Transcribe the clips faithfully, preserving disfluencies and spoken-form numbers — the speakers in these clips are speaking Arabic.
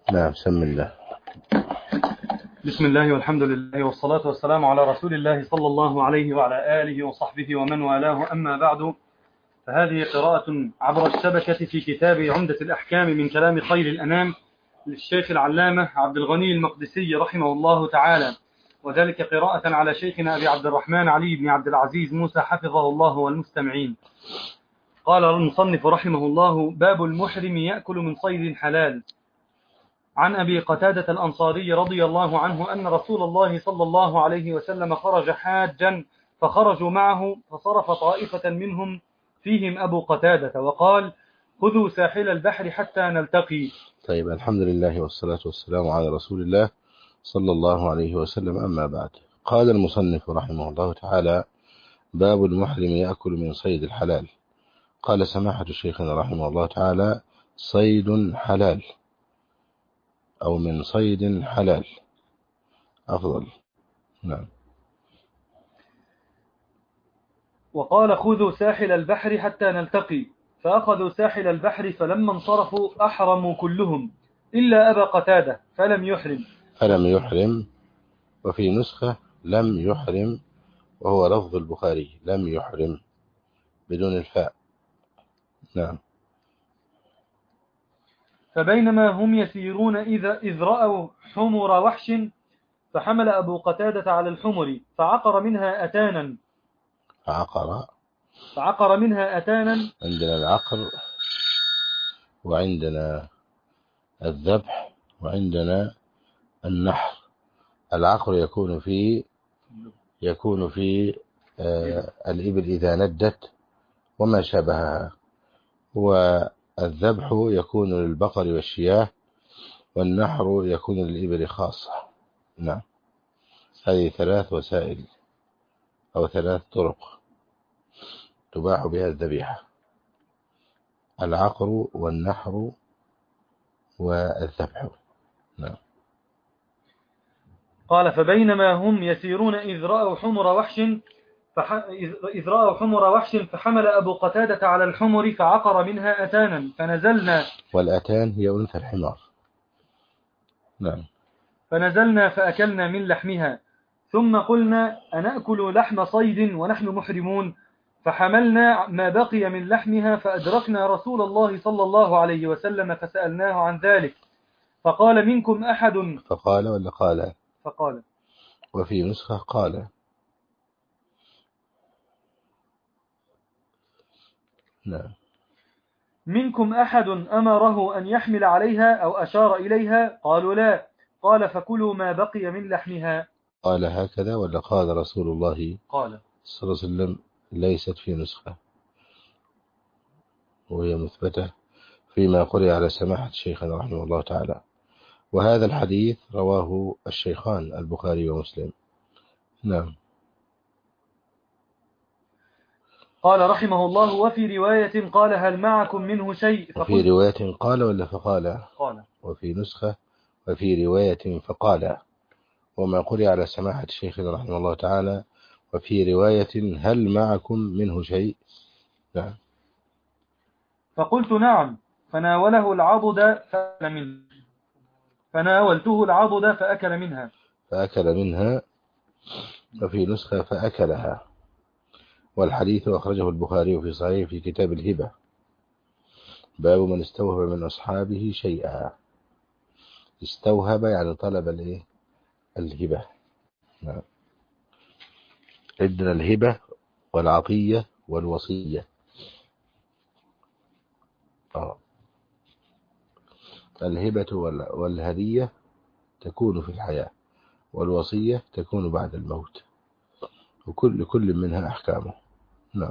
نعم، بسم الله. بسم الله والحمد لله والصلاة والسلام على رسول الله صلى الله عليه وعلى آله وصحبه ومن والاه، أما بعد، فهذه قراءة عبر الشبكة في كتاب عمدة الأحكام من كلام خير الأنام للشيخ العلامة عبد الغني المقدسي رحمه الله تعالى، وذلك قراءة على شيخنا أبي عبد الرحمن علي بن عبد العزيز موسى حفظه الله والمستمعين. قال المصنف رحمه الله: باب المحرم يأكل من صيد حلال. عن أبي قتادة الأنصاري رضي الله عنه أن رسول الله صلى الله عليه وسلم خرج حاجا فخرجوا معه، فصرف طائفة منهم فيهم أبو قتادة وقال: خذوا ساحل البحر حتى نلتقي. طيب، الحمد لله والصلاة والسلام على رسول الله صلى الله عليه وسلم، أما بعد. قال المصنف رحمه الله تعالى: باب المحرم يأكل من صيد الحلال. قال سماحة شيخنا رحمه الله تعالى: صيد حلال أو من صيد حلال أفضل. نعم. وقال: خذوا ساحل البحر حتى نلتقي. فأخذوا ساحل البحر، فلما انصرفوا أحرموا كلهم إلا أبا قتادة فلم يحرم. فلم يحرم، وفي نسخة لم يحرم، وهو لفظ البخاري: لم يحرم بدون الفاء. نعم. فبينما هم يسيرون إذا إذ رأوا حمر وحش، فحمل أبو قتادة على الحمر فعقر منها أتانا عقر فعقر منها أتانا عندنا العقر، وعندنا الذبح، وعندنا النحر. العقر يكون في يكون في آه الإبل إذا ندت وما شابهها، والذبح يكون للبقر والشياه، والنحر يكون للإبل خاصة. نعم. هذه ثلاث وسائل أو ثلاث طرق تباح بها الذبيحة: العقر والنحر والذبح. نعم. قال: فبينما هم يسيرون إذ رأوا حمر وحش فح... إذ رأوا حمر وحش فحمل أبو قتادة على الحمر فعقر منها أتانا فنزلنا والأتان هي أنثى الحمار. نعم. فنزلنا فأكلنا من لحمها، ثم قلنا: أنأكل لحم صيد ونحن محرمون؟ فحملنا ما بقي من لحمها فأدركنا رسول الله صلى الله عليه وسلم فسألناه عن ذلك، فقال: منكم أحد؟ فقال ولا قال؟ فقال. وفي نسخة قال. نعم. منكم أحد أمره أن يحمل عليها أو أشار إليها؟ قالوا: لا. قال: فكلوا ما بقي من لحمها. قال هكذا ولا قال رسول الله قال. صلى الله عليه وسلم؟ ليست في نسخة، وهي مثبتة فيما قرئ على سماحة شيخنا رحمه الله تعالى. وهذا الحديث رواه الشيخان البخاري ومسلم. نعم. قال رحمه الله: وفي رواية قال: هل معكم منه شيء؟ وفي فقلت. رواية قال ولا فقال؟ قال. وفي نسخة وفي رواية فقال. وما قرئ على سماحة شيخنا رحمه الله تعالى: وفي رواية هل معكم منه شيء؟ نعم. فقلت: نعم. فناوله العضد فأكل منه فناولته العضد فأكل منها. فأكل منها، وفي نسخة فأكلها. والحديث أخرجه البخاري في صحيح في كتاب الهبة، باب من استوهب من أصحابه شيئا. استوهب يعني طلب الايه؟ الهبة. نعم. عندنا الهبة والعطية والوصية. آه. الهبة والهدية تكون في الحياة، والوصية تكون بعد الموت، وكل كل منها أحكامه. نعم.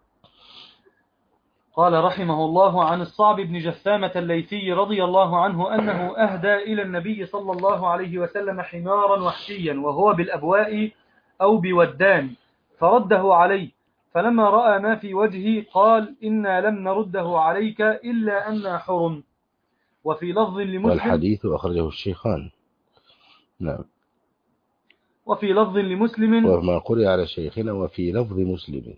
قال رحمه الله: عن الصعب بن جثامة الليثي رضي الله عنه أنه أهدى إلى النبي صلى الله عليه وسلم حمارا وحشيا وهو بالأبواء أو بودان، فرده عليه، فلما رأى ما في وجهه قال: إنا لم نرده عليك إلا أننا حرم. وفي لفظ لمسلم والحديث أخرجه الشيخان. نعم. وفي لفظ لمسلم وما قرئ على شيخنا وفي لفظ مسلم.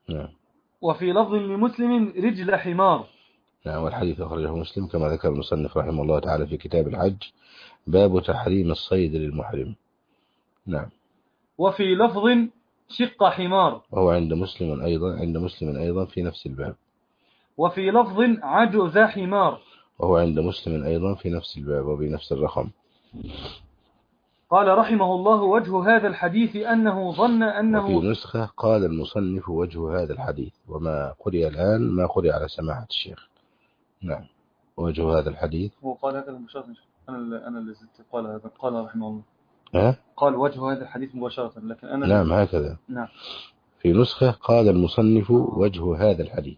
نعم. وفي لفظ لمسلم رجل حمار. نعم. والحديث أخرجه مسلم كما ذكر المصنف رحمه الله تعالى في كتاب الحج باب تحريم الصيد للمحرم. نعم. وفي لفظ شق حمار، وهو عند مسلم أيضا عند مسلم أيضا في نفس الباب. وفي لفظ عجز حمار، وهو عند مسلم أيضا في نفس الباب وبنفس الرقم. قال رحمه الله وجه هذا الحديث أنه ظن أنه. وفي نسخة قال المصنف وجه هذا الحديث، وما قرئ الآن ما قرئ على سماحة الشيخ. نعم. وجه هذا الحديث هو قال هكذا مباشرة. أنا اللي أنا اللي زدت قال هذا قال رحمه الله. أه؟ قال وجه هذا الحديث مباشرة لكن أنا. نعم هكذا. نعم. في نسخة قال المصنف وجه هذا الحديث.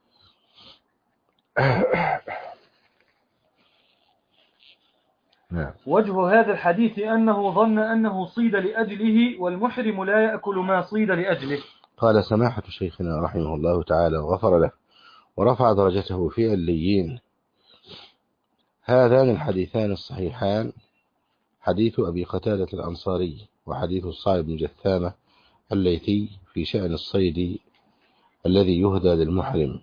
نعم. وجه هذا الحديث أنه ظن أنه صيد لأجله والمحرم لا يأكل ما صيد لأجله. قال سماحة شيخنا رحمه الله تعالى وغفر له ورفع درجته في عليين: هذان الحديثان الصحيحان حديث أبي قتادة الأنصاري وحديث الصائب بن جثامة الليثي في شأن الصيد الذي يهدى للمحرم،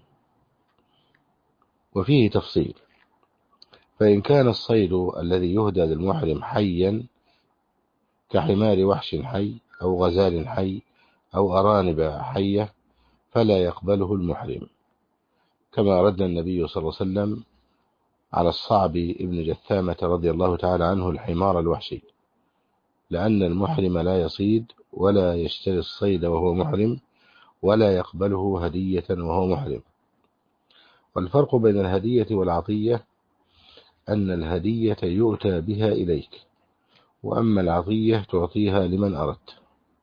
وفيه تفصيل. فإن كان الصيد الذي يهدى للمحرم حيا كحمار وحش حي أو غزال حي أو أرانب حية فلا يقبله المحرم، كما رد النبي صلى الله عليه وسلم على الصعب ابن جثامة رضي الله تعالى عنه الحمار الوحشي، لأن المحرم لا يصيد ولا يشتري الصيد وهو محرم ولا يقبله هدية وهو محرم. والفرق بين الهدية والعطية أن الهدية يؤتى بها إليك، وأما العطية تعطيها لمن أردت.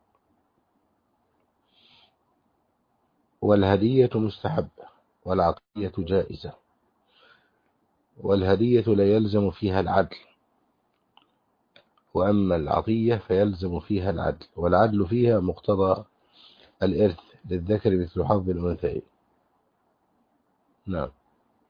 والهدية مستحبة والعطية جائزة، والهدية لا يلزم فيها العدل، وأما العطية فيلزم فيها العدل، والعدل فيها مقتضى الإرث للذكر مثل حظ الأنثيين. نعم.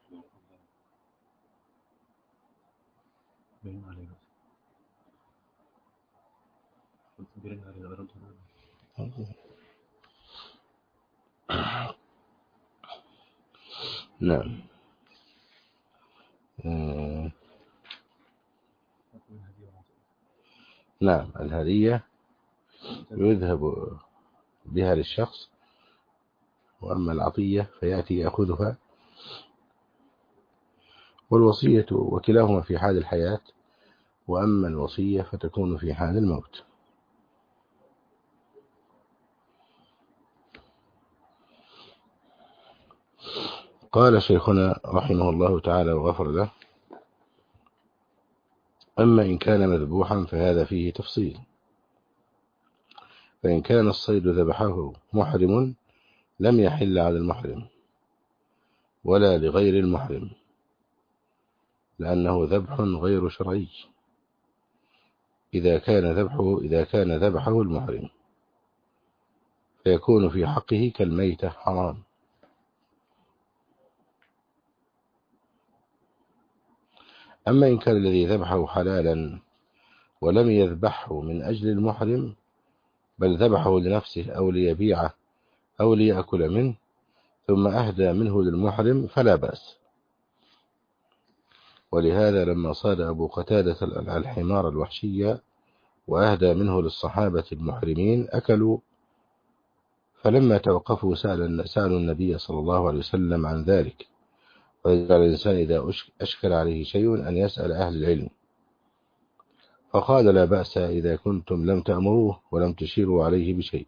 نعم. نعم. الهدية يذهب بها للشخص، وأما العطية فيأتي يأخذها. والوصية وكلاهما في حال الحياة، وأما الوصية فتكون في حال الموت. قال شيخنا رحمه الله تعالى وغفر له: أما إن كان مذبوحا فهذا فيه تفصيل. فإن كان الصيد ذبحه محرم لم يحل على المحرم ولا لغير المحرم، لأنه ذبح غير شرعي إذا كان ذبحه إذا كان ذبحه المحرم، فيكون في حقه كالميتة حرام. أما إن كان الذي ذبحه حلالا ولم يذبحه من أجل المحرم بل ذبحه لنفسه أو ليبيعه أو ليأكل منه ثم أهدى منه للمحرم فلا بأس. ولهذا لما صاد أبو قتادة الحمار الوحشية وأهدى منه للصحابة المحرمين أكلوا، فلما توقفوا سألوا النبي صلى الله عليه وسلم عن ذلك. ويجب على الإنسان إذا أشكل عليه شيء أن يسأل أهل العلم، فقال: لا بأس إذا كنتم لم تأمروه ولم تشيروا عليه بشيء.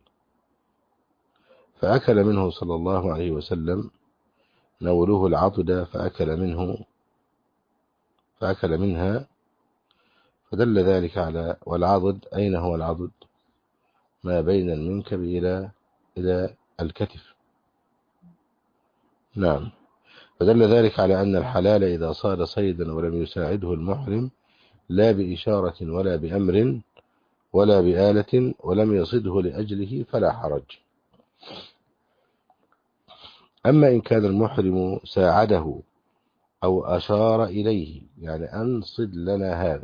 فأكل منه صلى الله عليه وسلم، نولوه العضد فأكل منه فأكل منها، فدل ذلك على والعضد أين هو العضد؟ ما بين المنكب إلى إلى الكتف. نعم. فدل ذلك على أن الحلال إذا صاد صيدا ولم يساعده المحرم لا بإشارة ولا بأمر ولا بآلة ولم يصده لأجله فلا حرج. أما إن كان المحرم ساعده أو أشار إليه، يعني أنصد لنا هذا،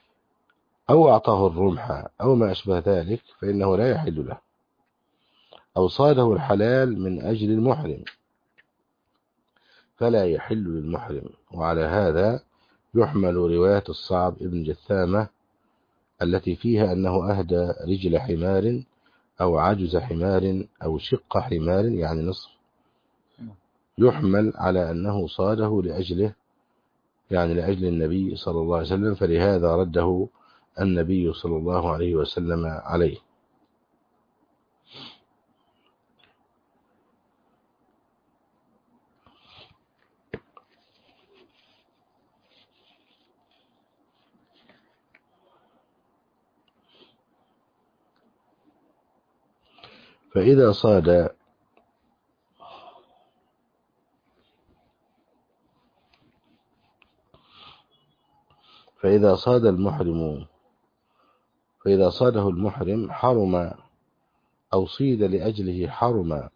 أو أعطاه الرمح أو ما أشبه ذلك، فإنه لا يحل له. أو صاده الحلال من أجل المحرم فلا يحل للمحرم. وعلى هذا يحمل رواية الصعب ابن جثامة التي فيها أنه أهدى رجل حمار أو عجز حمار أو شق حمار يعني نصف، يحمل على أنه صاده لأجله يعني لأجل النبي صلى الله عليه وسلم، فلهذا رده النبي صلى الله عليه وسلم عليه. فإذا صاد فإذا صاد المحرم فإذا صاده المحرم حرم أو صيد لأجله حرم.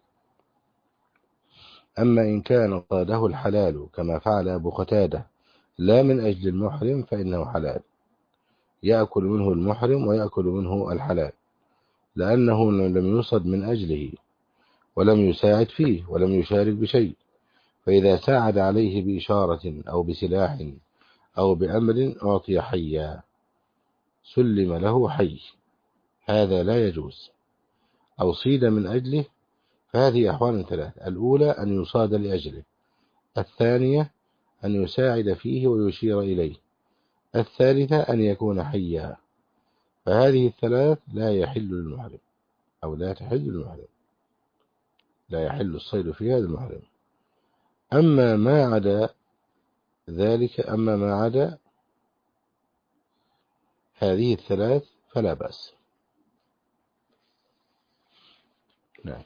أما إن كان صاده الحلال كما فعل أبو قتادة لا من أجل المحرم فإنه حلال، يأكل منه المحرم ويأكل منه الحلال، لأنه لم يصد من أجله ولم يساعد فيه ولم يشارك بشيء. فإذا ساعد عليه بإشارة أو بسلاح أو بأمر أعطي حيا سلم له حي، هذا لا يجوز. أو صيد من أجله، فهذه أحوال ثلاث: الأولى أن يصاد لأجله، الثانية أن يساعد فيه ويشير إليه، الثالثة أن يكون حيا. فهذه الثلاث لا يحل للمحرم أو لا تحل للمحرم، لا يحل الصيد فيها للمحرم. أما ما عدا ذلك أما ما عدا هذه الثلاث فلا بأس. نعم.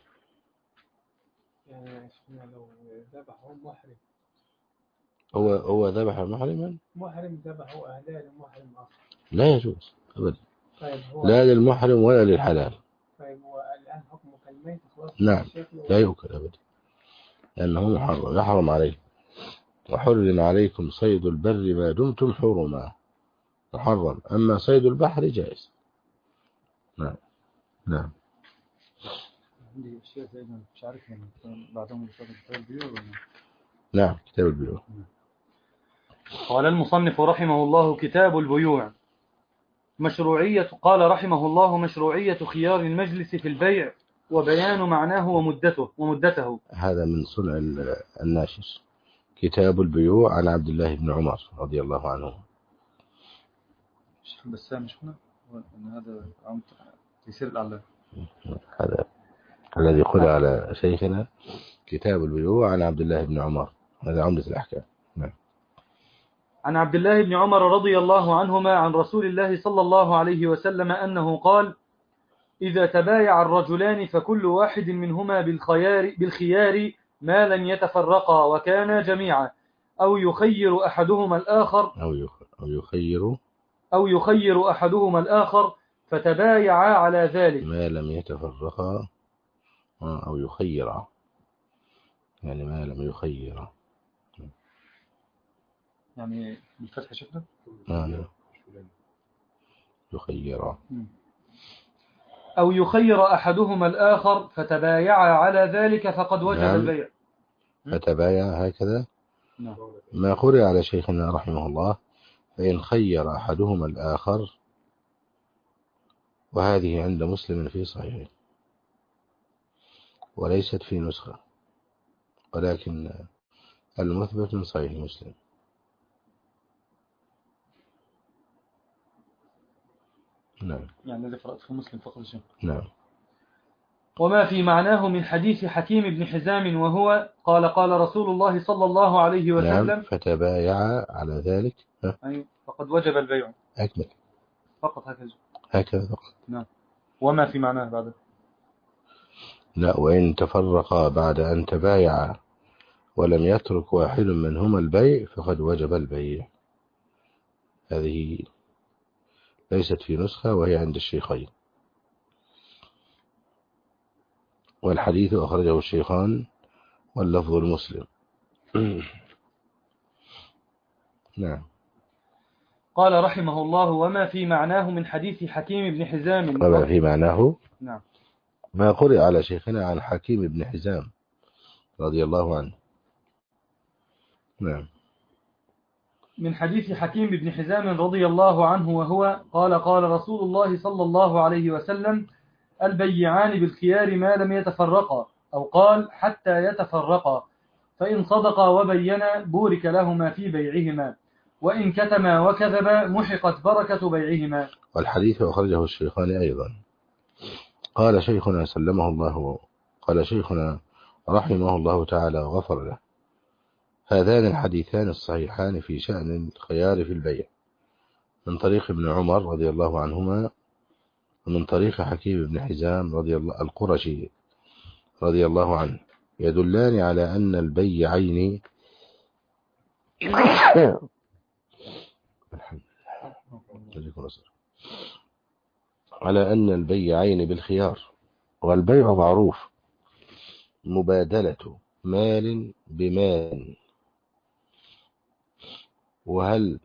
يعني لو ذبحه محرم هو هو ذبح محرما، محرم ذبحه أهداه لمحرم آخر لا لا يجوز أبدا، طيب هو لا للمحرم ولا للحلال. طيب هو الآن حكمه كالميت خلاص؟ نعم لا يؤكل أبدا لأنه محرم يحرم عليه. وحرم عليكم صيد البر ما دمتم حرما، محرم. أما صيد البحر جائز. نعم. نعم. عندي أشياء زي ما مش عارف يعني بعدهم كتاب البيوع ولا نعم كتاب البيوع. قال المصنف رحمه الله: كتاب البيوع. مشروعية قال رحمه الله: مشروعية خيار المجلس في البيع وبيان معناه ومدته ومدته. هذا من صنع الناشر. كتاب البيوع عن عبد الله بن عمر رضي الله عنه. الشيخ البسام مش هنا ان هذا عم تيسير الاعلام، هذا الذي قرأ على شيخنا كتاب البيوع عن عبد الله بن عمر، هذا عمدة الأحكام. نعم. عن عبد الله بن عمر رضي الله عنهما عن رسول الله صلى الله عليه وسلم أنه قال: إذا تبايع الرجلان فكل واحد منهما بالخيار, بالخيار ما لم يتفرقا وكانا جميعا، أو يخير أحدهما الآخر أو يخير أو يخير أحدهما الآخر فتبايعا على ذلك ما لم يتفرقا، أو يخير يعني ما لم يخير يعني بالفتح شفنا آه. يخير أو يخير أحدهما الآخر فتبايعا على ذلك فقد وجب نعم. البيع. فتبايع هكذا. نعم. ما قرئ على شيخنا رحمه الله: فإن خير أحدهما الآخر، وهذه عند مسلم في صحيحه وليست في نسخة، ولكن المثبت من صحيح مسلم. نعم. يعني الذي قرأت في مسلم فقط شيء. نعم. وما في معناه من حديث حكيم بن حزام وهو قال قال رسول الله صلى الله عليه وسلم: نعم. فتبايع على ذلك أي فقد وجب البيع. أكمل فقط هكذا. هكذا فقط. نعم. وما في معناه بعد. لا، وإن تفرقا بعد أن تبايعا ولم يترك واحد منهما البيع فقد وجب البيع. هذه ليست في نسخة وهي عند الشيخين، والحديث أخرجه الشيخان واللفظ المسلم. نعم. قال رحمه الله: وما في معناه من حديث حكيم بن حزام وما في معناه نعم ما قرئ على شيخنا عن حكيم بن حزام رضي الله عنه. نعم. من حديث حكيم بن حزام رضي الله عنه وهو قال قال رسول الله صلى الله عليه وسلم البيعان بالخيار ما لم يتفرقا، أو قال حتى يتفرقا، فإن صدقا وبينا بورك لهما في بيعهما، وإن كتما وكذبا محقت بركة بيعهما. والحديث أخرجه الشيخان أيضا. قال شيخنا سلمه الله قال شيخنا رحمه الله تعالى وغفر له: هذان الحديثان الصحيحان في شأن الخيار في البيع، من طريق ابن عمر رضي الله عنهما، ومن طريق حكيم بن حزام رضي الله القرشي رضي الله عنه، يدلان على أن البيعين على أن البيعين بالخيار. والبيع معروف مبادلة مال بمال. وهل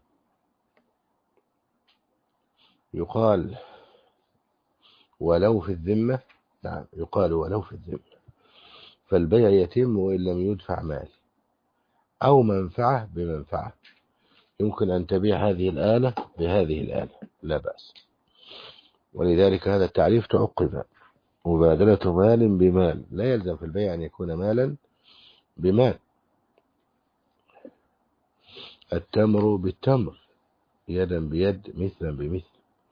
يقال ولو في الذمة؟ نعم، يقال ولو في الذمة. فالبيع يتم وإن لم يدفع مال، أو منفعة بمنفعة. يمكن أن تبيع هذه الآلة بهذه الآلة، لا بأس. ولذلك هذا التعريف تعقب: مبادلة مال بمال. لا يلزم في البيع أن يكون مالا بمال. التمر بالتمر، يدا بيد، مثلا بمثل،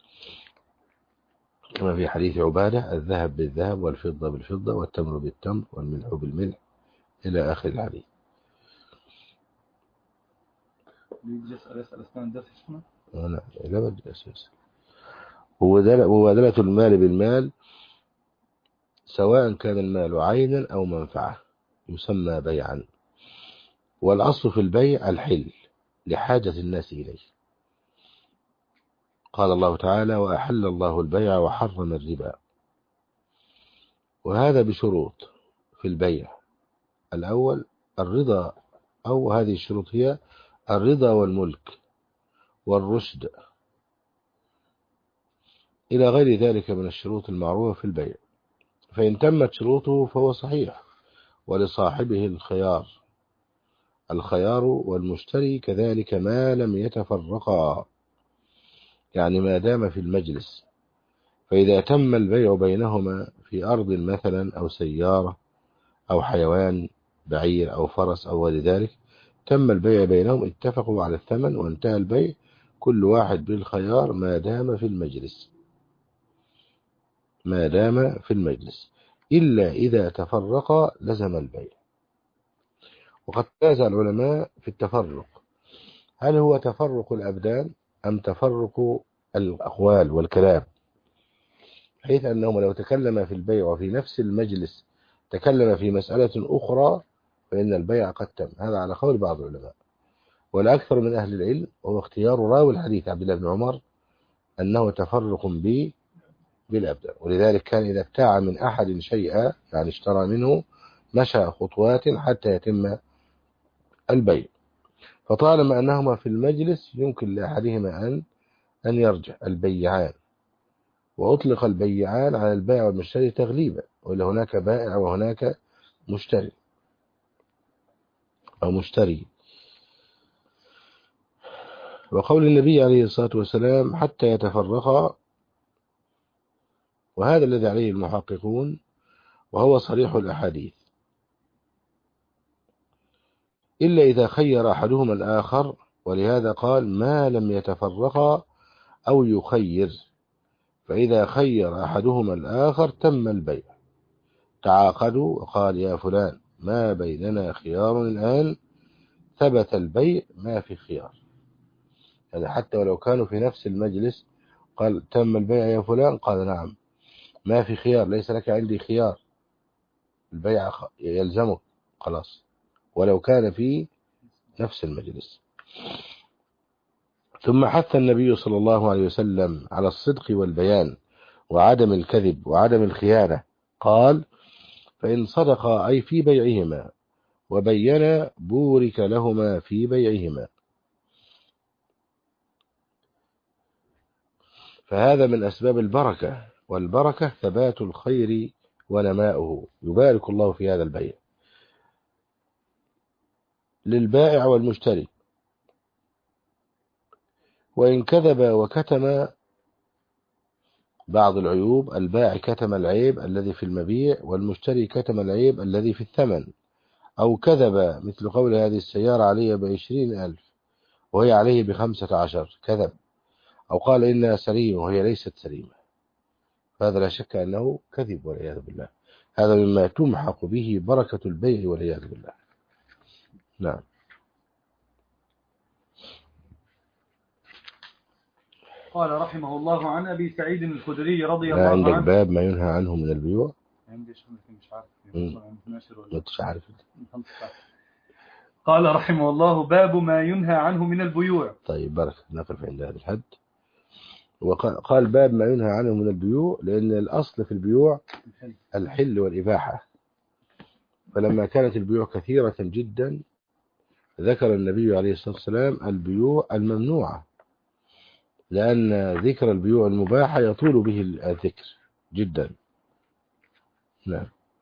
كما في حديث عبادة: الذهب بالذهب والفضة بالفضة والتمر بالتمر والملح بالملح، إلى آخر الحديث. يسأل يسأل أثناء الدرس هنا؟ لا لا بد أساس. مبادلة المال بالمال سواء كان المال عينا أو منفعة يسمى بيعا. والأصل في البيع الحل لحاجة الناس إليه. قال الله تعالى: وأحل الله البيع وحرم الربا. وهذا بشروط في البيع. الأول الرضا، أو هذه الشروط هي الرضا والملك والرشد، إلى غير ذلك من الشروط المعروفة في البيع. فإن تمت شروطه فهو صحيح، ولصاحبه الخيار. الخيار والمشتري كذلك ما لم يتفرقا، يعني ما دام في المجلس. فإذا تم البيع بينهما في أرض مثلا أو سيارة أو حيوان، بعير أو فرس أو غير ذلك، تم البيع بينهم، اتفقوا على الثمن وانتهى البيع، كل واحد بالخيار ما دام في المجلس، ما دام في المجلس، إلا إذا تفرقا لزم البيع. وقد تنازع العلماء في التفرق: هل هو تفرق الأبدان أم تفرق الأقوال والكلام؟ حيث أنهم لو تكلم في البيع وفي نفس المجلس تكلم في مسألة أخرى فإن البيع قد تم. هذا على قول بعض العلماء. والأكثر من أهل العلم وهو اختيار راوي الحديث عبد الله بن عمر أنه تفرق به بالأبدان. ولذلك كان إذا ابتاع من أحد شيئا، يعني اشترى منه، مشى خطوات حتى يتم البيع. فطالما أنهما في المجلس يمكن لأحدهما أن أن يرجع البيعان. وأطلق البيعان على البائع والمشتري تغليبا، ولا هناك بائع وهناك مشتري أو مشتري. وقول النبي عليه الصلاة والسلام: حتى يتفرقا، وهذا الذي عليه المحققون وهو صريح الأحاديث، إلا إذا خير أحدهما الآخر. ولهذا قال: ما لم يتفرقا أو يخير. فإذا خير أحدهما الآخر تم البيع. تعاقدوا وقال: يا فلان ما بيننا خيار الآن، ثبت البيع ما في خيار. يعني حتى ولو كانوا في نفس المجلس، قال: تم البيع يا فلان، قال: نعم، ما في خيار، ليس لك عندي خيار، البيع يلزمك، خلاص، ولو كان في نفس المجلس. ثم حث النبي صلى الله عليه وسلم على الصدق والبيان وعدم الكذب وعدم الخيانة. قال: فإن صدقا أي في بيعهما وبينا بورك لهما في بيعهما. فهذا من أسباب البركة، والبركة ثبات الخير ونماؤه، يبارك الله في هذا البيع للبائع والمشتري. وإن كذب وكتم بعض العيوب، البائع كتم العيب الذي في المبيع والمشتري كتم العيب الذي في الثمن، أو كذب مثل قول هذه السيارة علي بعشرين ألف وهي عليه بخمسة عشر، كذب. أو قال إنها سليمة وهي ليست سليمة، فهذا لا شك أنه كذب والعياذ بالله. هذا مما تمحق به بركة البيع والعياذ بالله. نعم. قال رحمه الله عن أبي سعيد الخدري رضي لا الله عندك عنه. باب ما ينهى عنه من البيوع؟ عندي شو مش عارف مم. ناشر ولا ما انتش عارف. قال رحمه الله باب ما ينهى عنه من البيوع. طيب بارك، نقف عند هذا الحد. وقال باب ما ينهى عنه من البيوع لأن الأصل في البيوع الحل والإباحة، فلما كانت البيوع كثيرة جدا ذكر النبي عليه الصلاة والسلام البيوع الممنوعة، لأن ذكر البيوع المباحة يطول به الذكر جدا. نعم.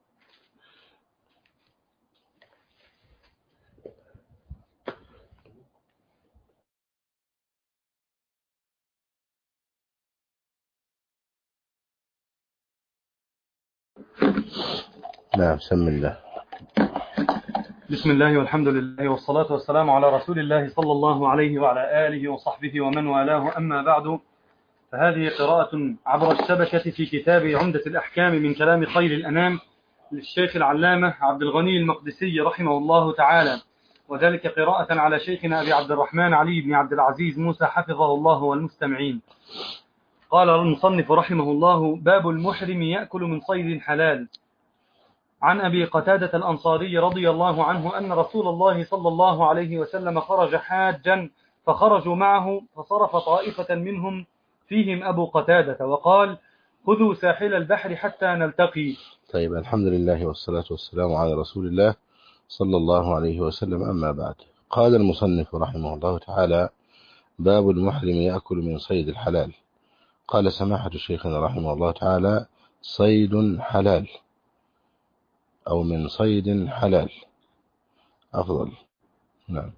نعم. سم الله. بسم الله والحمد لله والصلاة والسلام على رسول الله صلى الله عليه وعلى آله وصحبه ومن والاه، أما بعد، فهذه قراءة عبر الشبكة في كتاب عمدة الأحكام من كلام خير الأنام للشيخ العلامة عبد الغني المقدسي رحمه الله تعالى، وذلك قراءة على شيخنا أبي عبد الرحمن علي بن عبد العزيز موسى حفظه الله والمستمعين. قال المصنف رحمه الله باب المحرم يأكل من صيد حلال. عن أبي قتادة الأنصاري رضي الله عنه أن رسول الله صلى الله عليه وسلم خرج حاجا فخرجوا معه، فصرف طائفة منهم فيهم أبو قتادة وقال خذوا ساحل البحر حتى نلتقي. طيب، الحمد لله والصلاة والسلام على رسول الله صلى الله عليه وسلم، أما بعد. قال المصنف رحمه الله تعالى باب المحرم يأكل من صيد الحلال. قال سماحة شيخنا رحمه الله تعالى صيد حلال أو من صيد حلال أفضل. نعم.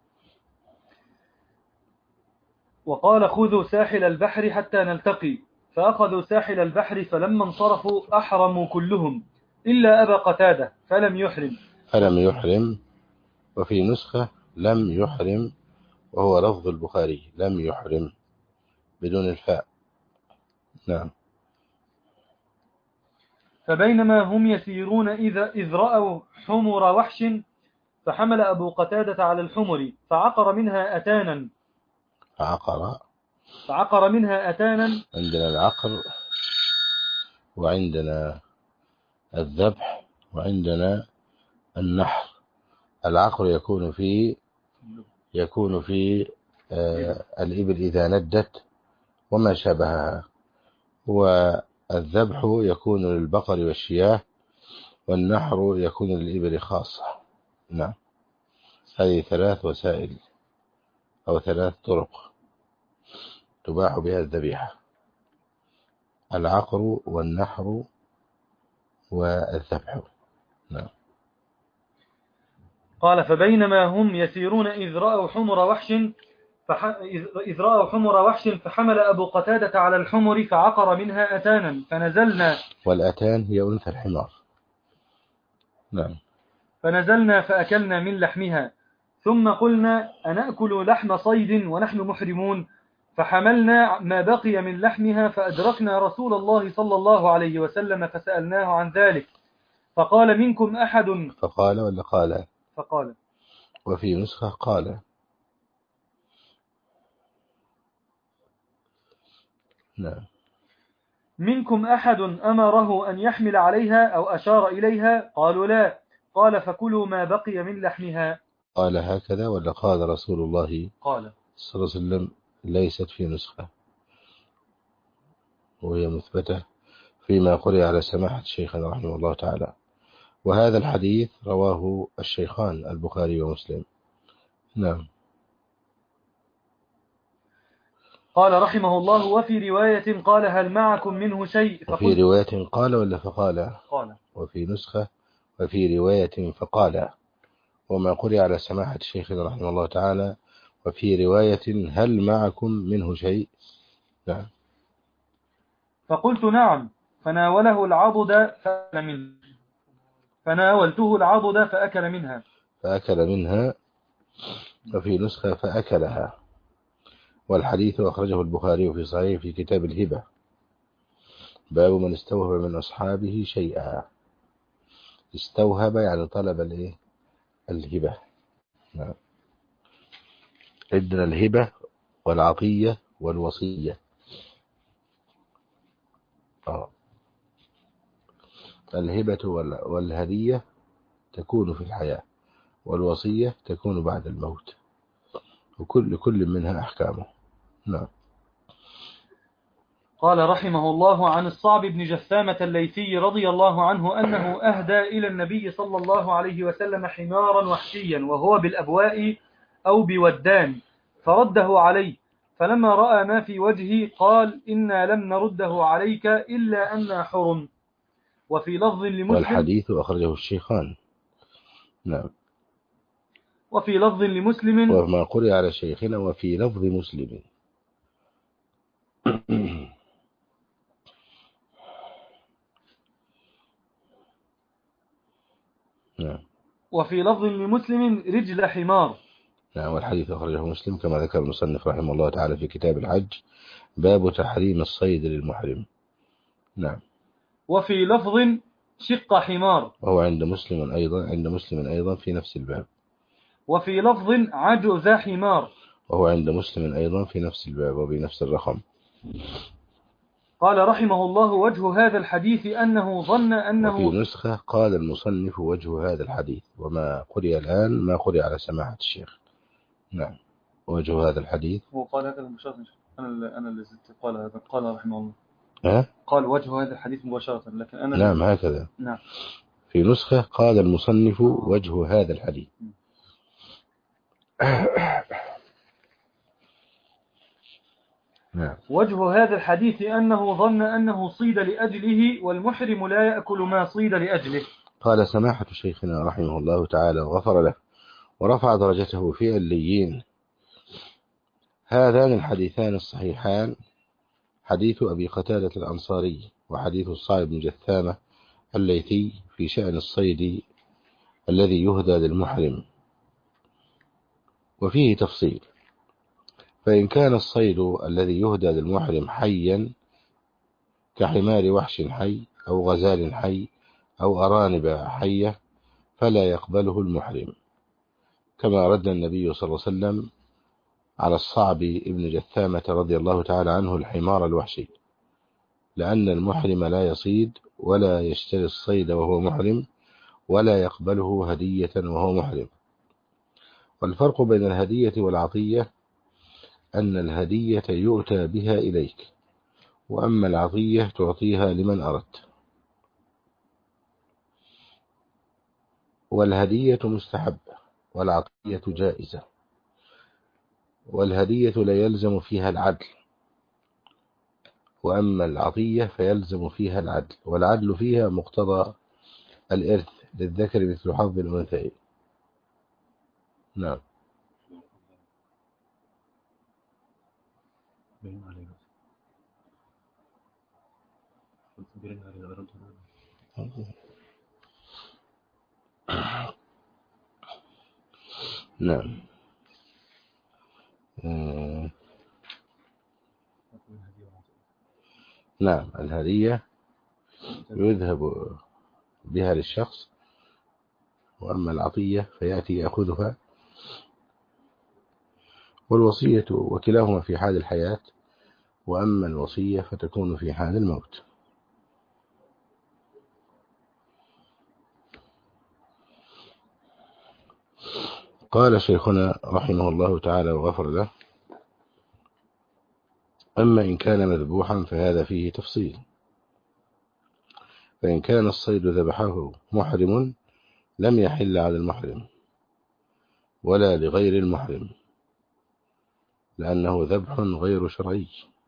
وقال خذوا ساحل البحر حتى نلتقي، فأخذوا ساحل البحر فلما انصرفوا أحرموا كلهم إلا أبا قتادة فلم يحرم. فلم يحرم، وفي نسخة لم يحرم، وهو لفظ البخاري لم يحرم بدون الفاء. نعم. فبينما هم يسيرون إذا إذ رأوا حمر وحش، فحمل أبو قتادة على الحمر فعقر منها أتانا فعقر فعقر منها أتانا عندنا العقر وعندنا الذبح وعندنا النحر. العقر يكون في يكون في آه الإبل إذا ندت وما شابهها، والذبح يكون للبقر والشياه، والنحر يكون للإبل خاصة. نعم. هذه ثلاث وسائل أو ثلاث طرق تباح بها الذبيحة: العقر والنحر والذبح. نعم. قال فبينما هم يسيرون إذ رأوا حمر وحش فح... إذ رأوا حمر وحش فحمل أبو قتادة على الحمر فعقر منها أتانا فنزلنا. والأتان هي أنثى الحمار. نعم. فنزلنا فأكلنا من لحمها، ثم قلنا أنأكل لحم صيد ونحن محرمون، فحملنا ما بقي من لحمها فأدركنا رسول الله صلى الله عليه وسلم فسألناه عن ذلك، فقال منكم أحد. فقال ولا قال؟ فقال. وفي نسخة قال. نعم. منكم أحد أمره أن يحمل عليها أو أشار إليها؟ قالوا لا. قال فكلوا ما بقي من لحمها. قال هكذا ولا قال رسول الله قال صلى الله عليه وسلم؟ ليست في نسخة، وهي مثبتة فيما قرئ على سماحة شيخنا رحمه الله تعالى. وهذا الحديث رواه الشيخان البخاري ومسلم. نعم. قال رحمه الله: وفي رواية قال: هل معكم منه شيء؟ وفي رواية قال ولا فقال؟ قال. وفي نسخة وفي رواية فقال. وما قرئ على سماحة شيخنا رحمه الله تعالى: وفي رواية هل معكم منه شيء؟ نعم. فقلت: نعم. فناوله العضد فأكل منه فناولته العضد فأكل منها فأكل منها. وفي نسخة فأكلها. والحديث أخرجه البخاري في صحيح في كتاب الهبة، باب من استوهب من أصحابه شيئا. استوهب يعني طلب الايه؟ الهبة. نعم. عندنا الهبة والعطية والوصية. آه. الهبة والهدية تكون في الحياة، والوصية تكون بعد الموت، وكل كل منها أحكامه. نعم. قال رحمه الله: عن الصعب بن جثامة الليثي رضي الله عنه أنه أهدى إلى النبي صلى الله عليه وسلم حمارا وحشيا وهو بالأبواء أو بودان، فرده عليه، فلما رأى ما في وجهه قال: إنا لم نرده عليك إلا أن حرم. وفي لفظ لمسلم، والحديث أخرجه الشيخان. نعم. وفي لفظ لمسلم، وما قرئ على شيخنا وفي لفظ مسلم. نعم. وفي لفظ لمسلم رجل حمار. نعم. والحديث أخرجه مسلم كما ذكر المصنف رحمه الله تعالى في كتاب الحج، باب تحريم الصيد للمحرم. نعم. وفي لفظ شق حمار، وهو عند مسلم أيضا عند مسلم أيضا في نفس الباب. وفي لفظ عجز حمار، وهو عند مسلم أيضا في نفس الباب وبنفس الرقم. قال رحمه الله: وجه هذا الحديث أنه ظن أنه. وفي نسخة قال المصنف: وجه هذا الحديث. وما قرئ الآن ما قرئ على سماحة الشيخ. نعم. وجه هذا الحديث. هو قال هذا المباشرة. أنا أنا اللي زدت. قال هذا قال رحمه الله. أه؟ قال وجه هذا الحديث مباشرة، لكن أنا. نعم هكذا. نعم. في نسخة قال المصنف: وجه هذا الحديث. نعم. وجه هذا الحديث أنه ظن أنه صيد لأجله، والمحرم لا يأكل ما صيد لأجله. قال سماحة شيخنا رحمه الله تعالى وغفر له ورفع درجته في عليين: هذان الحديثان الصحيحان حديث أبي قتادة الأنصاري وحديث الصعب بن جثامة الليثي في شأن الصيد الذي يهدى للمحرم، وفيه تفصيل. فإن كان الصيد الذي يهدى للمحرم حيا كحمار وحش حي أو غزال حي أو أرانب حية فلا يقبله المحرم، كما رد النبي صلى الله عليه وسلم على الصعب بن جثامة رضي الله تعالى عنه الحمار الوحشي، لأن المحرم لا يصيد ولا يشتري الصيد وهو محرم ولا يقبله هدية وهو محرم. والفرق بين الهدية والعطية أن الهدية يؤتى بها إليك، وأما العطية تعطيها لمن أردت. والهدية مستحبة والعطية جائزة، والهدية لا يلزم فيها العدل، وأما العطية فيلزم فيها العدل، والعدل فيها مقتضى الإرث للذكر مثل حظ الأنثيين. نعم. نعم. نعم. الهدية يذهب بها للشخص، وأما العطية فيأتي يأخذها. والوصية وكلاهما في حال الحياة، وأما الوصية فتكون في حال الموت. قال شيخنا رحمه الله تعالى وغفر له: أما إن كان مذبوحا فهذا فيه تفصيل. فإن كان الصيد ذبحه محرم لم يحل على المحرم ولا لغير المحرم، لأنه ذبح غير شرعي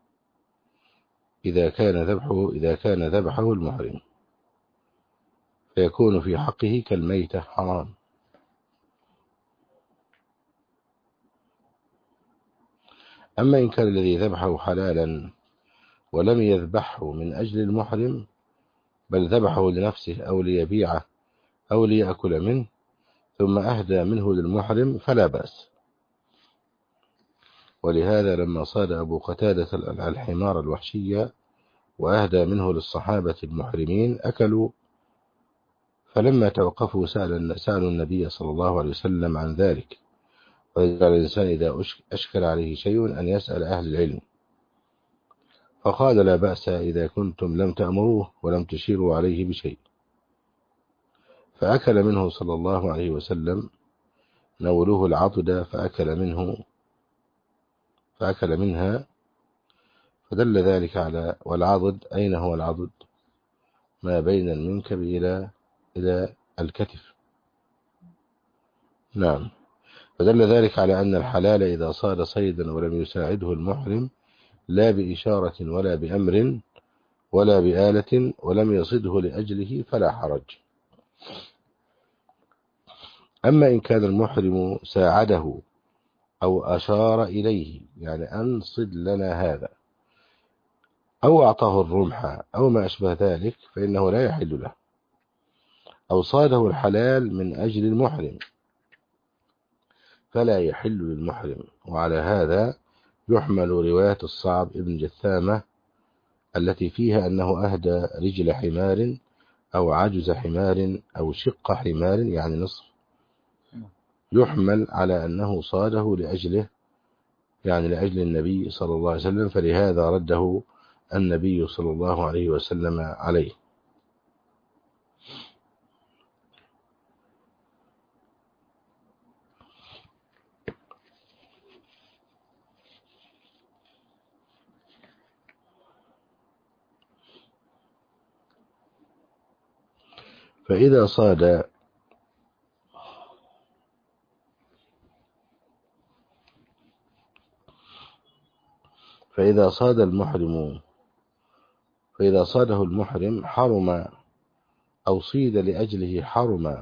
إذا كان ذبحه إذا كان ذبحه المحرم، فيكون في حقه كالميتة حرام. أما إن كان الذي ذبحه حلالا ولم يذبحه من أجل المحرم، بل ذبحه لنفسه أو ليبيعه أو ليأكل منه ثم أهدى منه للمحرم فلا بأس. ولهذا لما صاد أبو قتادة الحمار الوحشية وأهدى منه للصحابة المحرمين أكلوا، فلما توقفوا سألوا النبي صلى الله عليه وسلم عن ذلك. ويجعل الإنسان إذا أشكل عليه شيء أن يسأل أهل العلم، فقال لا بأس إذا كنتم لم تأمروه ولم تشيروا عليه بشيء. فأكل منه صلى الله عليه وسلم، نولوه العضد فأكل منه فأكل منها، فدل ذلك على والعضد أين هو العضد؟ ما بين المنكب إلى إلى الكتف. نعم، فدل ذلك على أن الحلال إذا صاد صيدا ولم يساعده المحرم لا بإشارة ولا بأمر ولا بآلة ولم يصده لأجله فلا حرج. أما إن كان المحرم ساعده أو أشار إليه، يعني أنصد لنا هذا، أو أعطاه الرمح أو ما أشبه ذلك، فإنه لا يحل له. أو صاده الحلال من أجل المحرم فلا يحل للمحرم. وعلى هذا يحمل رواية الصعب ابن جثامة التي فيها أنه أهدى رجل حمار أو عجز حمار أو شق حمار، يعني نصف، يحمل على أنه صاده لأجله، يعني لأجل النبي صلى الله عليه وسلم، فلهذا رده النبي صلى الله عليه وسلم عليه. فإذا صاد فإذا صاد المحرم فإذا صاده المحرم حرم أو صيد لأجله حرم.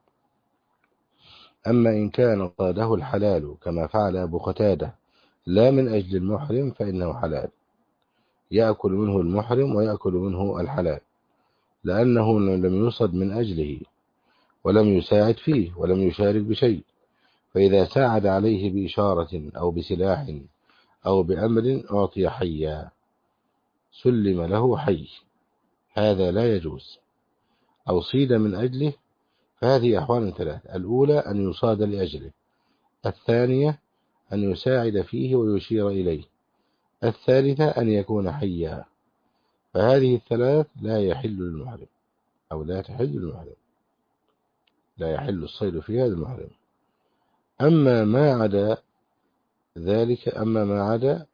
أما إن كان صاده الحلال كما فعل أبو قتادة لا من أجل المحرم فإنه حلال، يأكل منه المحرم ويأكل منه الحلال، لأنه لم يصد من أجله ولم يساعد فيه ولم يشارك بشيء. فإذا ساعد عليه بإشارة أو بسلاح أو بأمر أعطي حيا، سلم له حي، هذا لا يجوز. أو صيد من أجله، فهذه أحوال ثلاث: الأولى أن يصاد لأجله، الثانية أن يساعد فيه ويشير إليه، الثالثة أن يكون حيا. فهذه الثلاث لا يحل للمحرم أو لا تحل للمحرم، لا يحل الصيد في هذا المحرم. أما ما عدا ذلك أما ما عدا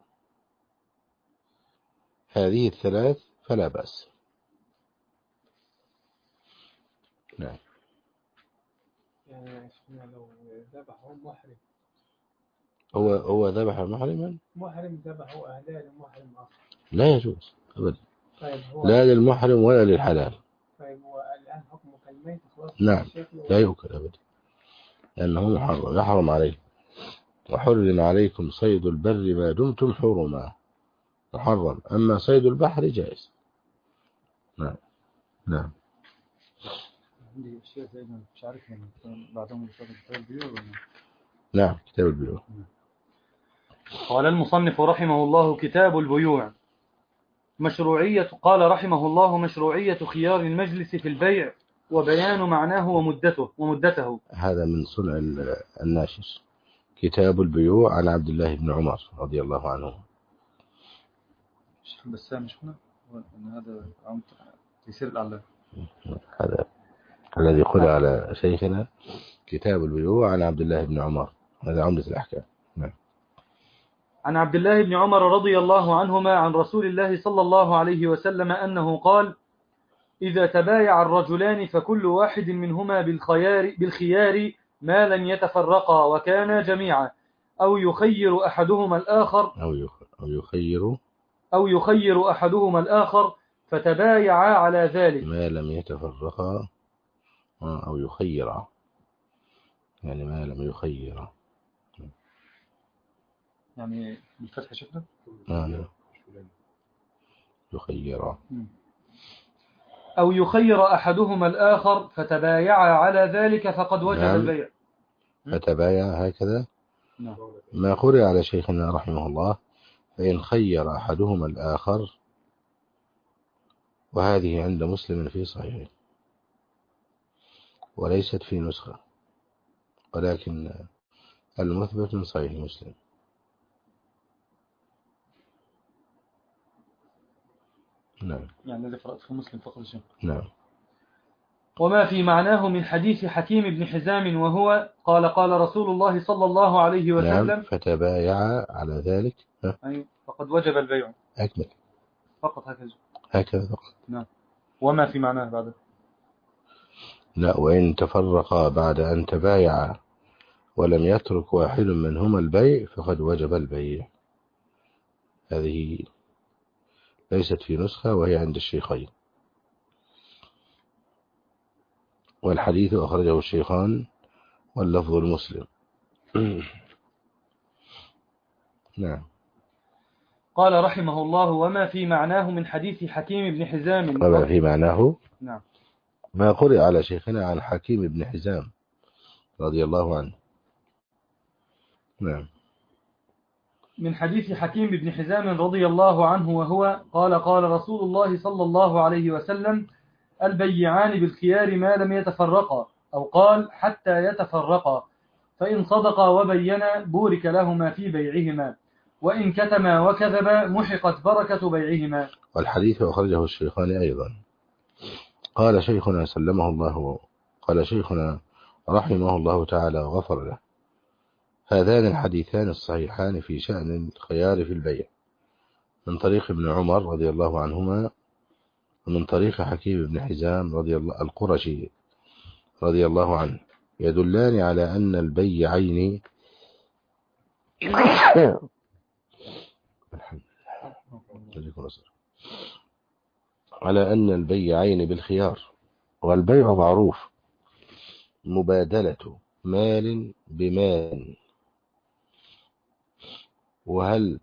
هذه الثلاث فلا بأس. نعم. يعني لو ذبحه محرم هو هو ذبح محرما، محرم ذبحه أهداه لمحرم آخر لا يجوز أبدا، طيب هو لا للمحرم ولا للحلال. طيب هو الآن حكمه كالميت خلاص؟ نعم، لا يؤكل أبدا لأنه محرم، يحرم عليه. وحرم عليكم صيد البر ما دمتم حرما، محرم. أما صيد البحر جائز. نعم. نعم. عندي أشياء زي ما مش عارف يعني بعدهم كتاب البيوع ولا؟ نعم، كتاب البيوع. قال المصنف رحمه الله: كتاب البيوع. مشروعية قال رحمه الله: مشروعية خيار المجلس في البيع وبيان معناه ومدته ومدته. هذا من صنع الناشر. كتاب البيوع عن عبد الله بن عمر رضي الله عنه. بس مش هنا ان هذا عم تيسير الاعلام، هذا الذي قل على شيخنا كتاب البيوع عن عبد الله بن عمر، هذا عمدة الأحكام. نعم. عن عبد الله بن عمر رضي الله عنهما عن رسول الله صلى الله عليه وسلم أنه قال: إذا تبايع الرجلان فكل واحد منهما بالخيار, بالخيار ما لم يتفرقا وكانا جميعا، أو يخير أحدهما الآخر أو يخ- أو يخير أو يخير أحدهما الآخر فتبايعا على ذلك. ما لم يتفرقا، آه، أو يخيرا، يعني ما لم يخيرا. يعني بالفتح شكله آه، نعم. يخيرا. أو يخير أحدهما الآخر فتبايعا على ذلك فقد وجب نعم. البيع. فتبايع هكذا. نعم. ما قرئ على شيخنا رحمه الله فإن خير أحدهما الآخر، وهذه عند مسلم في صحيحه وليست في نسخة، ولكن المثبت من صحيح مسلم. نعم. يعني الذي قرأت في مسلم فقط شيء. نعم. وما في معناه من حديث حكيم بن حزام وهو قال قال رسول الله صلى الله عليه وسلم. نعم. فتبايع على ذلك. أيوة. فقد وجب البيع. أكمل. فقط هكذا. هكذا فقط. نعم. وما في معناه بعد. لا، وإن تفرقا بعد أن تبايعا ولم يترك واحد منهما البيع فقد وجب البيع. هذه ليست في نسخة وهي عند الشيخين، والحديث أخرجه الشيخان واللفظ المسلم. نعم. قال رحمه الله وما في معناه من حديث حكيم بن حزام. وما في معناه. نعم. ما قرئ على شيخنا عن حكيم بن حزام رضي الله عنه. نعم. من حديث حكيم بن حزام رضي الله عنه وهو قال قال رسول الله صلى الله عليه وسلم البيعان بالخيار ما لم يتفرقا، أو قال حتى يتفرقا، فإن صدقا وبينا بورك لهما في بيعهما، وإن كتما وكذبا محقت بركة بيعهما. والحديث أخرجه الشيخان أيضا. قال شيخنا سلمه الله، قال شيخنا رحمه الله تعالى وغفر له: هذان الحديثان الصحيحان في شأن الخيار في البيع من طريق ابن عمر رضي الله عنهما، ومن طريق حكيم بن حزام رضي الله القرشي رضي الله عنه، يدلان على أن البيعين على أن البيعين بالخيار. والبيع معروف مبادلة مال بمال. وهل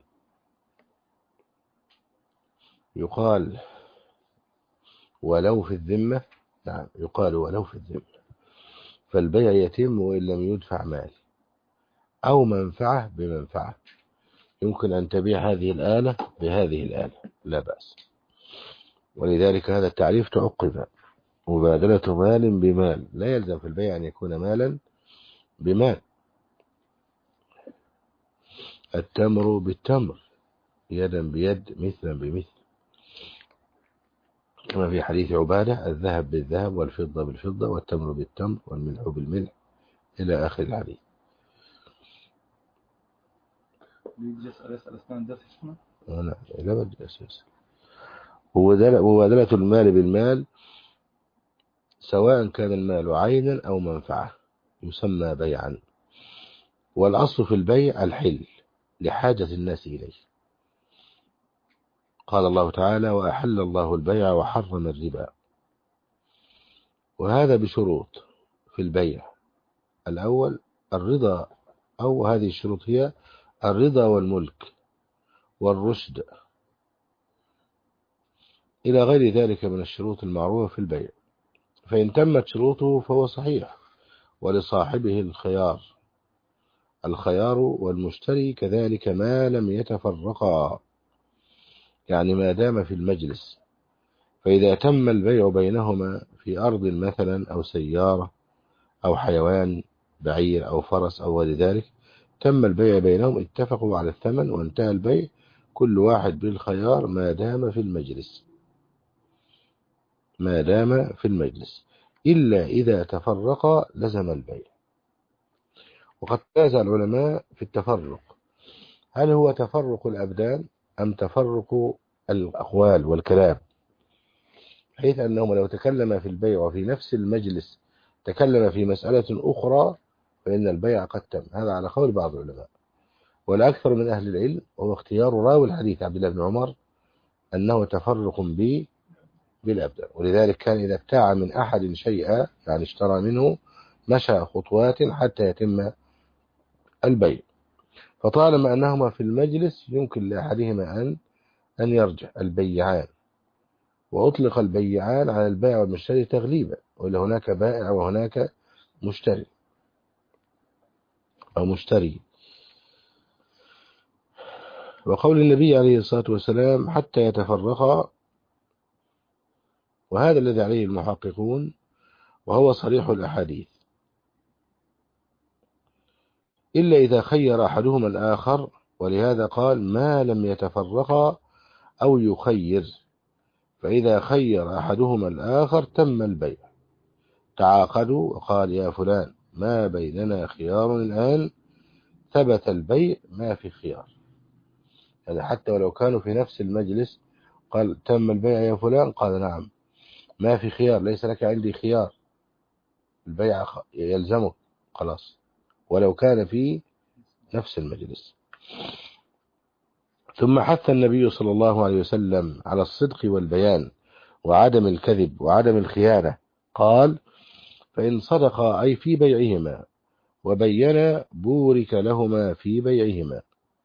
يقال ولو في الذمة؟ نعم، يقال ولو في الذمة. فالبيع يتم وإن لم يدفع مال أو منفعة بمنفعة. يمكن أن تبيع هذه الآلة بهذه الآلة لا بأس، ولذلك هذا التعريف تعقب: مبادلة مال بمال. لا يلزم في البيع أن يكون مالا بمال. التمر بالتمر، يدا بيد، مثلا بمثل، كما في حديث عبادة: الذهب بالذهب والفضة بالفضة والتمر بالتمر والملح بالملح، إلى آخر الحديث. لا لا بدي أساس. مبادلة المال بالمال سواء كان المال عينا أو منفعة يسمى بيعا. والأصل في البيع الحل لحاجة الناس إليه. قال الله تعالى: وأحل الله البيع وحرم الربا. وهذا بشروط في البيع. الأول الرضا، أو هذه الشروط هي الرضا والملك والرشد إلى غير ذلك من الشروط المعروفة في البيع. فإن تمت شروطه فهو صحيح، ولصاحبه الخيار. الخيار والمشتري كذلك ما لم يتفرقا، يعني ما دام في المجلس. فإذا تم البيع بينهما في أرض مثلا أو سيارة أو حيوان بعير أو فرس أو غير ذلك، تم البيع بينهم، اتفقوا على الثمن وانتهى البيع، كل واحد بالخيار ما دام في المجلس، ما دام في المجلس، إلا إذا تفرقا لزم البيع. وقد تنازع العلماء في التفرق: هل هو تفرق الأبدان أم تفرق الأقوال والكلام؟ حيث أنهم لو تكلم في البيع وفي نفس المجلس تكلم في مسألة أخرى فإن البيع قد تم. هذا على قول بعض العلماء. والأكثر من أهل العلم هو اختيار راوي الحديث عبد الله بن عمر أنه تفرق به بالأبدان، ولذلك كان إذا ابتاع من أحد شيئا يعني اشترى منه مشى خطوات حتى يتم البيع، فطالما أنهما في المجلس يمكن لأحدهما أن أن يرجع البيعان، وأطلق البيعان على البائع والمشتري تغليبا، ولا هناك بائع وهناك مشتري أو مشتري. وقول النبي عليه الصلاة والسلام حتى يتفرقا، وهذا الذي عليه المحققون وهو صريح الأحاديث، إلا إذا خير أحدهما الآخر، ولهذا قال ما لم يتفرقا أو يخير، فإذا خير أحدهما الآخر تم البيع، تعاقدوا وقال يا فلان ما بيننا خيار الآن، ثبت البيع ما في خيار. يعني حتى ولو كانوا في نفس المجلس قال تم البيع يا فلان، قال نعم ما في خيار، ليس لك عندي خيار، البيع يلزمك خلاص ولو كان في نفس المجلس. ثم حث النبي صلى الله عليه وسلم على الصدق والبيان وعدم الكذب وعدم الخيانة، قال فإن صدقا أي في بيعهما وبينا بورك لهما في بيعهما.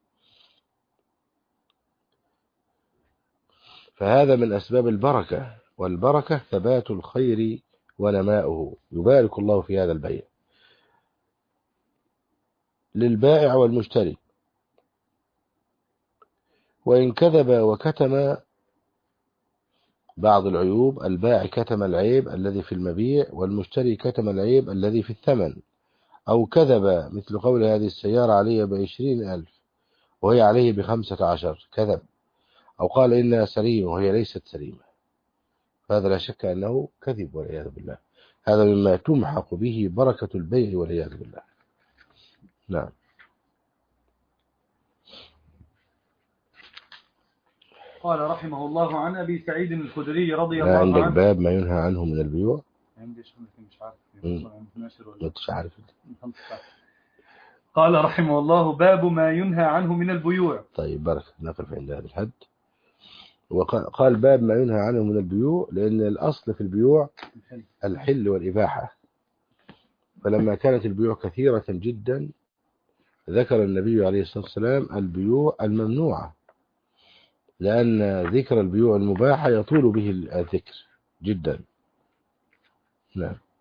فهذا من أسباب البركة، والبركة ثبات الخير ونماؤه، يبارك الله في هذا البيع للبائع والمشتري. وإن كذب وكتم بعض العيوب، البائع كتم العيب الذي في المبيع والمشتري كتم العيب الذي في الثمن، أو كذب مثل قول هذه السيارة علي بعشرين ألف وهي عليه بخمسة عشر، كذب، أو قال إنها سليمة وهي ليست سليمة، فهذا لا شك أنه كذب والعياذ بالله، هذا مما تمحق به بركة البيع والعياذ بالله. نعم. قال رحمه الله عن أبي سعيد الخدري رضي ما الله عندك عنه. باب ما ينهى عنه من البيوع؟ عندي شو مش عارف مم. ناشر ولا مش عارف. قال رحمه الله باب ما ينهى عنه من البيوع. طيب بركة، نقف عند هذا الحد. وقال باب ما ينهى عنه من البيوع لأن الأصل في البيوع الحل والإباحة، فلما كانت البيوع كثيرة جدا ذكر النبي عليه الصلاة والسلام البيوع الممنوعة، لأن ذكر البيوع المباحة يطول به الذكر جدا. نعم.